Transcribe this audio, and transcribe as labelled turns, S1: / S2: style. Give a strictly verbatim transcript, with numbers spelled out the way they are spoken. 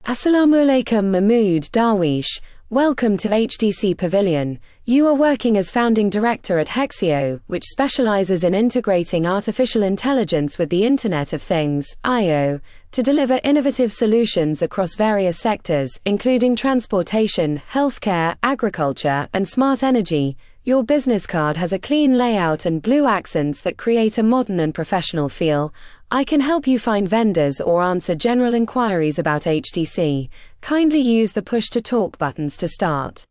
S1: Assalamu alaikum Mahmood Darwish. Welcome to H D C Pavilion. You are working as founding director at Hexio, which specializes in integrating artificial intelligence with the Internet of Things (I O) to deliver innovative solutions across various sectors, including transportation, healthcare, agriculture, and smart energy. Your business card has a clean layout and blue accents that create a modern and professional feel. I can help you find vendors or answer general inquiries about H D C. Kindly use the push to talk buttons to start.